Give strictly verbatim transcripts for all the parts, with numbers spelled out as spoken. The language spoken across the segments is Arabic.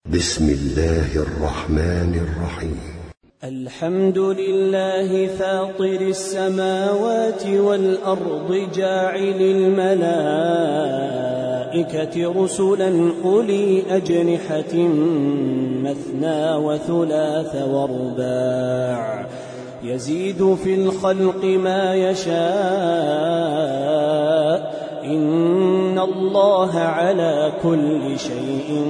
بسم الله الرحمن الرحيم. الحمد لله فاطر السماوات والأرض جاعل الملائكة رسلا أولي أجنحة مثنى وثلاث ورباع يزيد في الخلق ما يشاء إن الله على كل شيء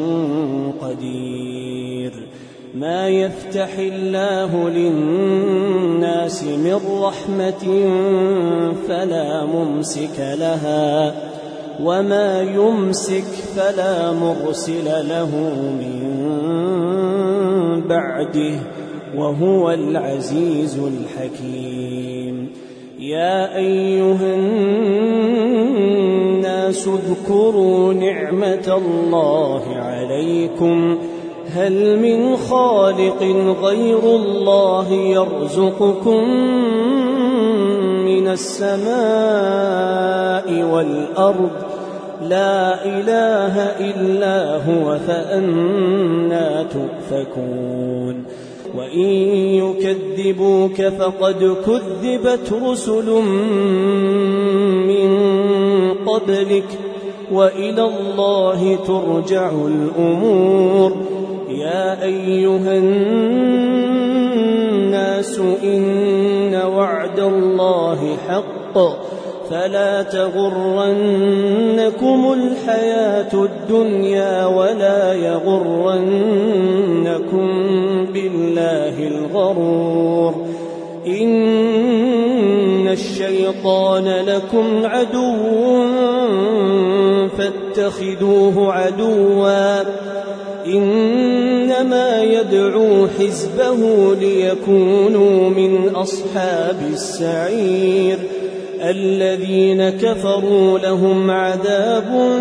قدير. ما يفتح الله للناس من رحمة فلا ممسك لها وما يمسك فلا مرسل له من بعده وهو العزيز الحكيم. يا أيها الناس اذكروا نعمة الله عليكم هل من خالق غير الله يرزقكم من السماء والأرض لا إله إلا هو فأنى تؤفكون. وإن يكذبوك فقد كذبت رسل من قبلك وإلى الله ترجع الأمور. يا أيها الناس إن وعد الله حق فلا تغرنكم الحياة الدنيا ولا يغرنكم بالله الغرور. إن الشيطان لكم عدو فاتخذوه عدوا إنما يدعو حزبه ليكونوا من أصحاب السعير. الذين كفروا لهم عذاب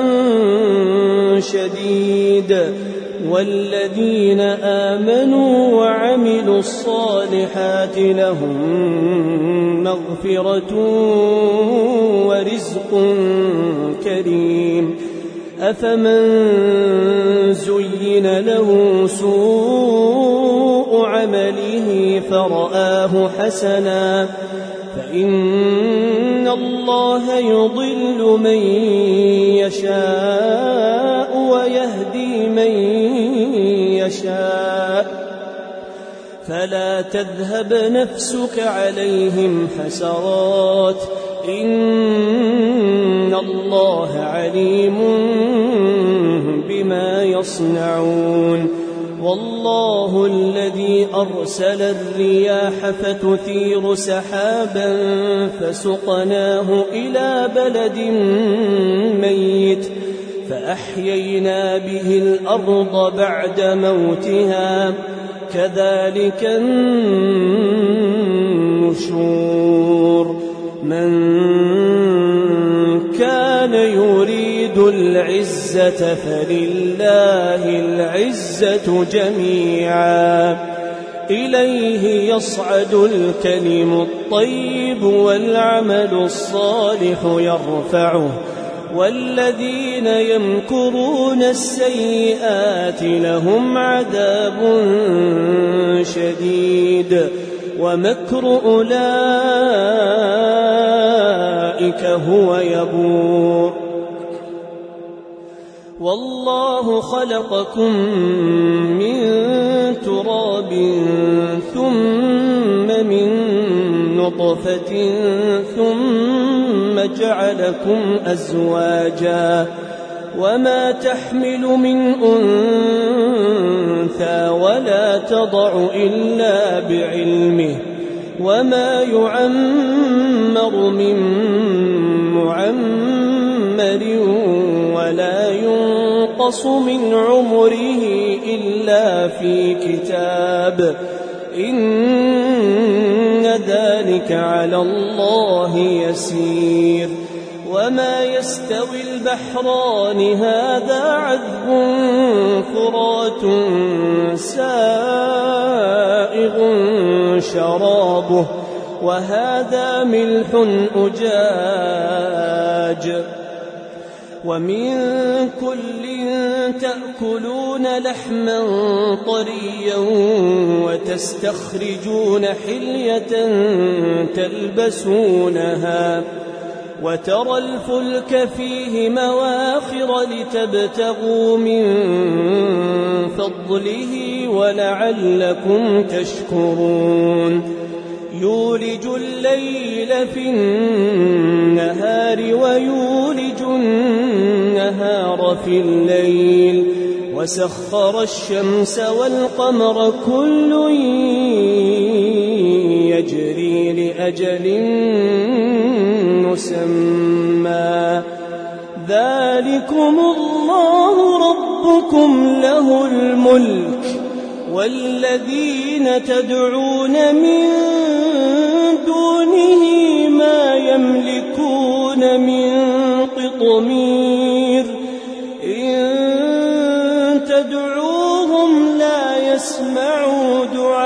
شديد والذين آمنوا وعملوا الصالحات لهم مغفرة ورزق كريم. أفمن زين له سوء عمله فرآه حسنا فإن الله يضل من يشاء ويهدي من يشاء فلا تذهب نفسك عليهم حسرات إن الله عليم بما يصنعون. والله الذي أرسل الرياح فتثير سحابا فسقناه إلى بلد ميت فأحيينا به الأرض بعد موتها كذلك النشور. من كان يريد العزة فلله العزة جميعا إليه يصعد الكلم الطيب والعمل الصالح يرفعه والذين يمكرون السيئات لهم عذاب شديد ومكر أولئك هو يبور. والله خلقكم من تراب ثم من نطفة ثم جعلكم أزواجا وما تحمل من أنثى ولا تضع إلا بعلمه وما يعمر من معمر ولا ينقص من عمره إلا في كتاب إن ذلك على الله يسير. وما يستوي البحران هذا عذب فرات سائغ شرابه وهذا ملح أجاج ومن كل تأكلون لحما طريا وتستخرجون حلية تلبسونها وترى الفلك فيه مواخر لتبتغوا من فضله ولعلكم تشكرون يولج الليل في النهار ويولج النهار في الليل وسخر الشمس والقمر كل يجري لأجل مسمى ذلكم الله ربكم له الملك والذين تدعون من دونه ما يملكون من قطمير إن تدعوهم لا يسمعوا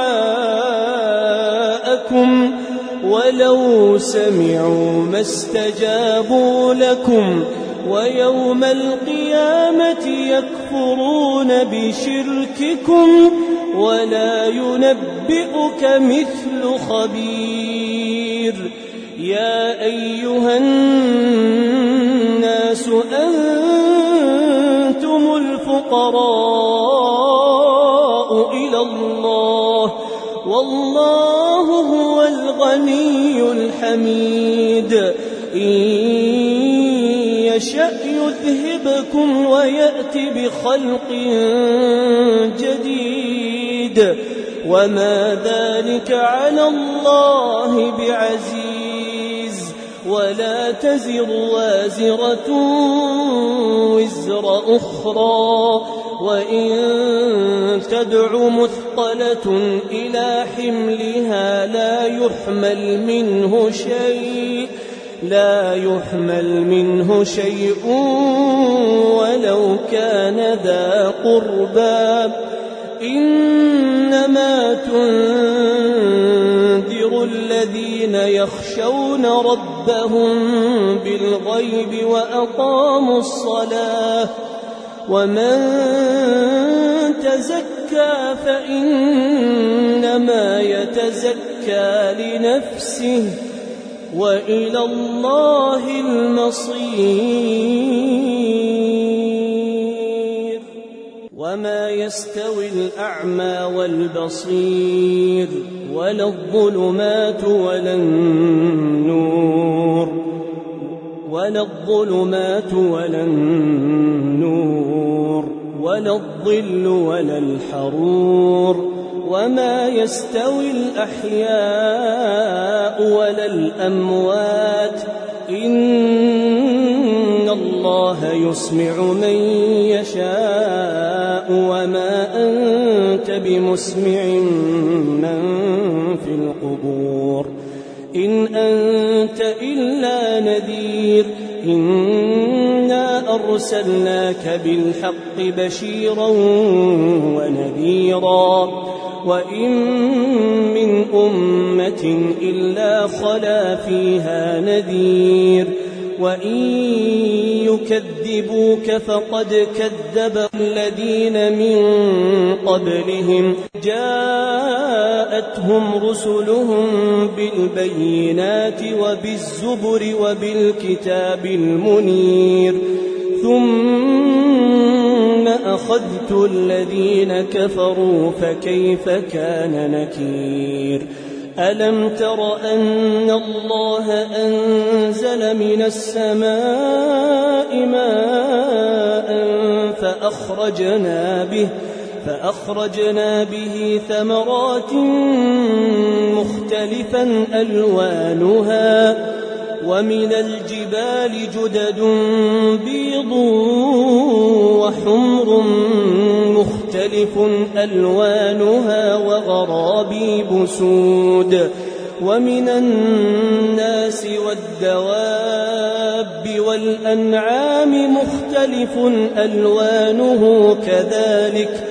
دعاءكم ولو سمعوا ما استجابوا لكم ويوم القيامة يكفرون بشرككم ولا ينبئك مثل خبير يا أيها الناس أنتم الفقراء إلى الله والله هو الغني الحميد إن يشأ يذهبكم ويأتي بخلق جديد وما ذلك على الله بعزيز ولا تزر وازرة وزر أخرى وإن تدع مثقلة إلى حملها لا يحمل منه شيء لا يحمل منه شيء ولو كان ذا قربى إنما تنذر الذين يخشون ربهم بالغيب وأقاموا الصلاة ومن تزكى فإنما يتزكى لنفسه وإلى الله المصير وما يستوي الأعمى والبصير ولا الظلمات ولا النور ولا الظلمات ولا النور ولا الظل ولا الحرور وما يستوي الأحياء ولا الأموات إن الله يسمع من يشاء وما أنت بمسمع من في القبور إن أنت إلا نذير إنا أرسلناك بالحق بشيرا ونذيرا وإن من أمة إلا خلا فيها نذير وإن يكذبوك فقد كذب الذين من قبلهم جاءتهم رسلهم بالبينات وبالزبر وبالكتاب المنير ثم أخذت الذين كفروا فكيف كان نكير ألم تر أن الله أنزل من السماء ماء فأخرجنا به فأخرجنا به ثمرات مختلفا ألوانها ومن الجبال جدد بيض وحمر مختلف ألوانها وغرابيب سود ومن الناس والدواب والأنعام مختلف ألوانه كذلك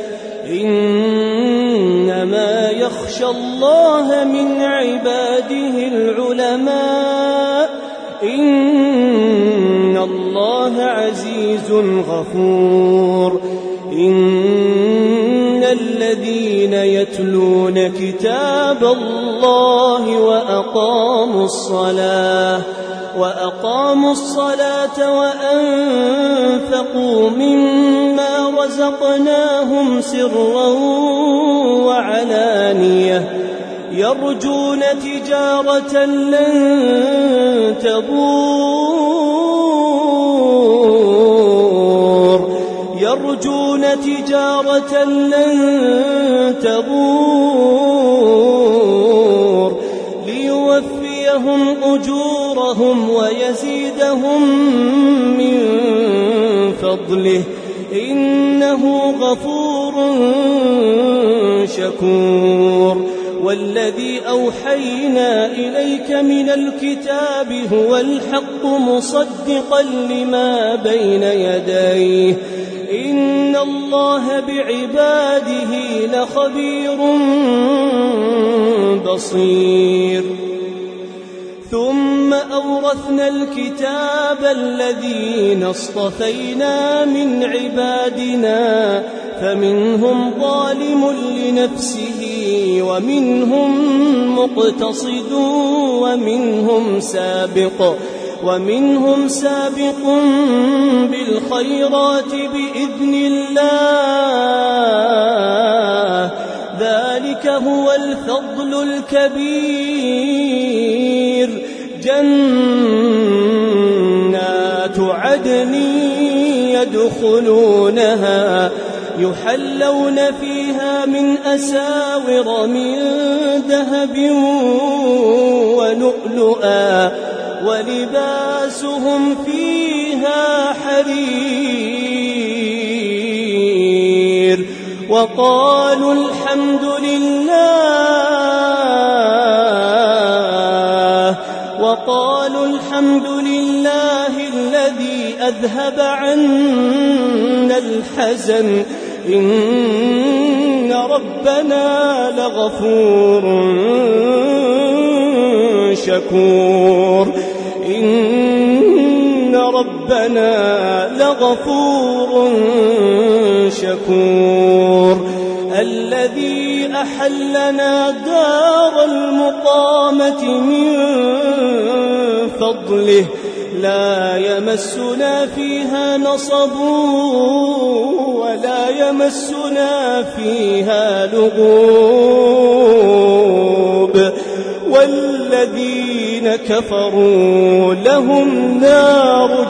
إنما يخشى الله من عباده العلماء إن الله عزيز غفور إن الذين يتلون كتاب الله وأقاموا الصلاة وأقاموا الصلاة وأنفقوا مما رزقناهم سرا وعلانية يرجون تجارة لن تبور يرجون تجارة لن تبور ليوفيهم أجورهم ويزيدهم من فضله إنه غفور شكور. والذي أوحينا إليك من الكتاب هو الحق مصدقا لما بين يديه إن الله بعباده لخبير بصير. ثم أورثنا الكتاب الذين اصطفينا من عبادنا فمنهم ظالم لنفسه ومنهم مقتصد ومنهم سابق ومنهم سابق بالخيرات بإذن الله ذلك هو الفضل الكبير. جنات عدن يدخلونها يحلون فيها من أساور من ذهب ولؤلؤا ولباسهم فيها حرير. وقالوا الحمد لله وقالوا الحمد لله الذي أذهب عنا الحزن إن ربنا لغفور شكور. إن ربنا لغفور شكور. الذي أحلنا دار المقامة من فضله لا يمسنا فيها نصب ولا يمسنا فيها لغوب. والذين كفروا لهم نار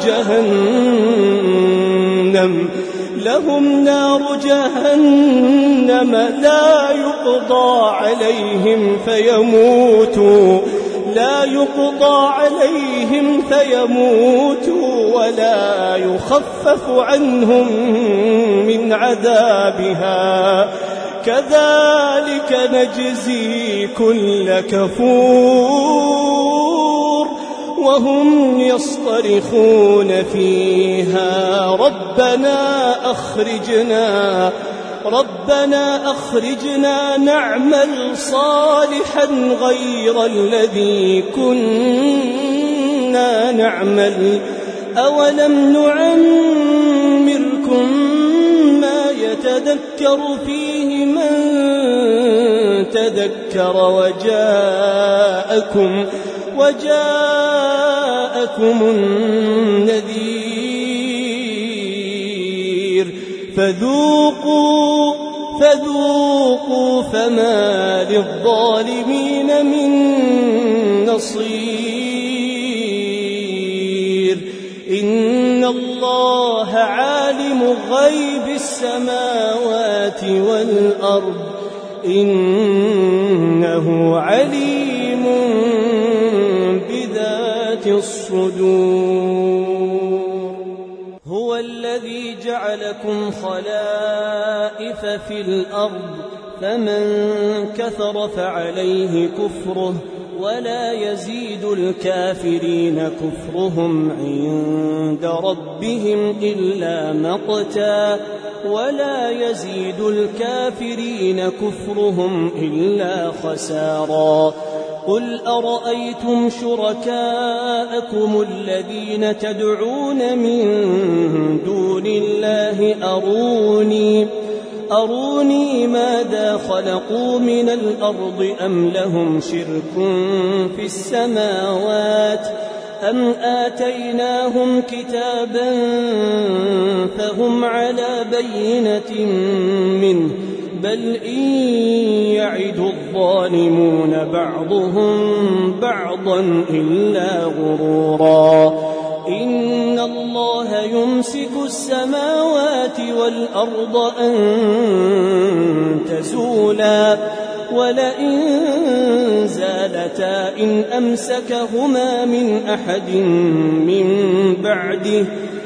جهنم لهم نار جهنم لا يقضى عليهم فيموتوا لا يقضى عليهم فيموتوا ولا يخفف عنهم من عذابها كذلك نجزي كل كفور. وهم يصطرخون فيها ربنا أخرجنا ربنا أخرجنا نعمل صالحا غير الذي كنا نعمل أولم نعمركم ما يتذكر فيه من تذكر وجاءكم وجاءكم النذير فذوقوا فذوقوا فما للظالمين من نصير. إن الله عالم غيب السماوات والأرض إنه عليم بذات الصدور. هو الذي جعلكم خلائف في الأرض فمن كفر فعليه كفره ولا يزيد الكافرين كفرهم عند ربهم إلا مقتا ولا يزيد الكافرين كفرهم إلا خسارا. قل أرأيتم شركاءكم الذين تدعون من دون الله أروني أروني ماذا خلقوا من الأرض أم لهم شرك في السماوات أم آتيناهم كتابا فهم على بينة منه بل إن يعد الظالمون بعضهم بعضا إلا غرورا إن الله يمسك السماوات والأرض أن تزولا ولئن زالتا إن أمسكهما من أحد من بعده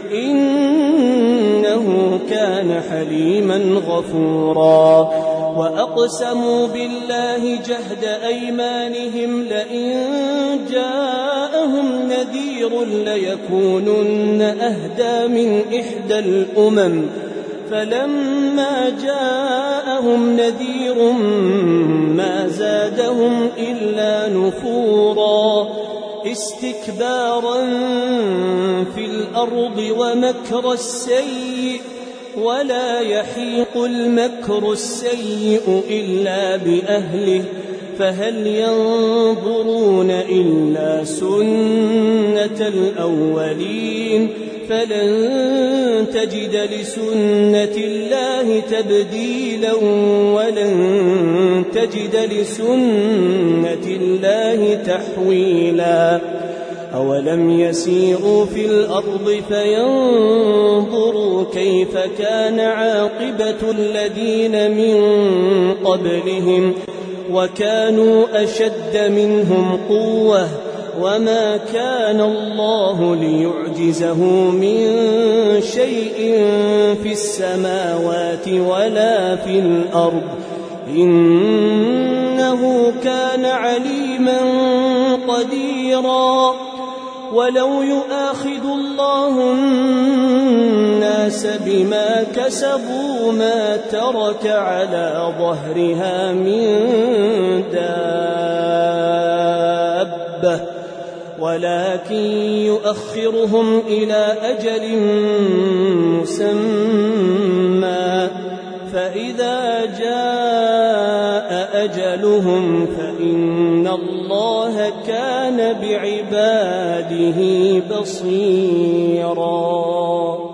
إنه كان حليما غفورا وأقسموا بالله جهد أيمانهم لئن جاءهم نذير ليكونن أهدى من إحدى الأمم فلما جاءهم نذير ما زادهم إلا نفورا استكبارا في الأرض ومكر السيء ولا يحيق المكر السيء إلا بأهله فهل ينظرون إلا سنة الأولين فلن تجد لسنة الله تبديلا ولن تجد لسنة الله تحويلا أولم يسيروا في الأرض فينظروا كيف كان عاقبة الذين من قبلهم وكانوا أشد منهم قوة وما كان الله ليعجزه من شيء في السماوات ولا في الأرض إنه كان عليما قديرا ولو يؤاخذ الله الناس بما كسبوا ما ترك على ظهرها من دابة ولكن يؤخرهم إلى أجل مسمى فإذا جاء أجلهم فإن الله كان بعباده بصيراً